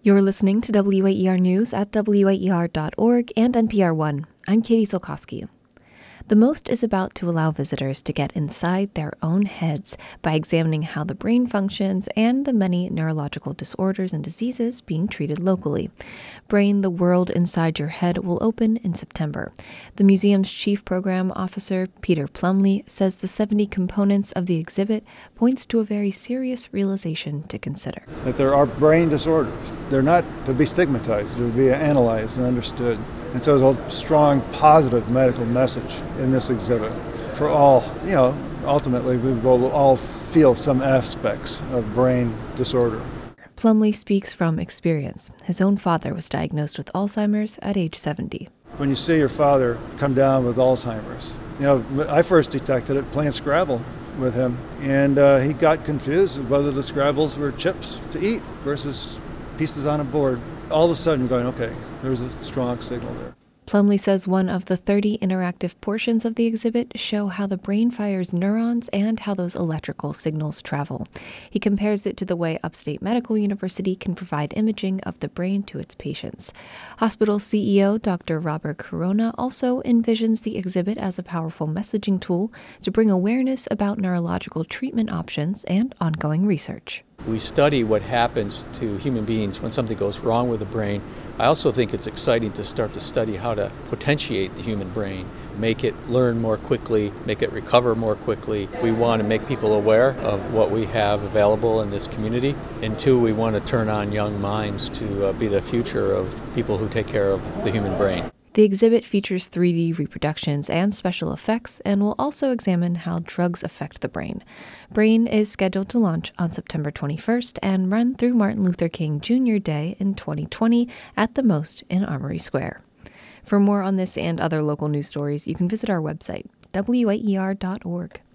You're listening to WAER News at WAER.org and NPR One. I'm Katie Solkowski. The MOST is about to allow visitors to get inside their own heads by examining how the brain functions and the many neurological disorders and diseases being treated locally. Brain, the World Inside Your Head will open in September. The museum's chief program officer, Peter Plumley, says the 70 components of the exhibit points to a very serious realization to consider. That there are brain disorders. They're not to be stigmatized, they're to be analyzed and understood. And so there's a strong positive medical message in this exhibit for all, ultimately we will all feel some aspects of brain disorder. Plumley speaks from experience. His own father was diagnosed with Alzheimer's at age 70. When you see your father come down with Alzheimer's, I first detected it playing Scrabble with him, and he got confused whether the Scrabbles were chips to eat versus pieces on a board. All of a sudden going, okay, there's a strong signal there. Plumley says one of the 30 interactive portions of the exhibit show how the brain fires neurons and how those electrical signals travel. He compares it to the way Upstate Medical University can provide imaging of the brain to its patients. Hospital CEO Dr. Robert Corona also envisions the exhibit as a powerful messaging tool to bring awareness about neurological treatment options and ongoing research. We study what happens to human beings when something goes wrong with the brain. I also think it's exciting to start to study how to potentiate the human brain, make it learn more quickly, make it recover more quickly. We want to make people aware of what we have available in this community. And two, we want to turn on young minds to be the future of people who take care of the human brain. The exhibit features 3D reproductions and special effects and will also examine how drugs affect the brain. Brain is scheduled to launch on September 21st and run through Martin Luther King Jr. Day in 2020 at the MOST in Armory Square. For more on this and other local news stories, you can visit our website, WAER.org.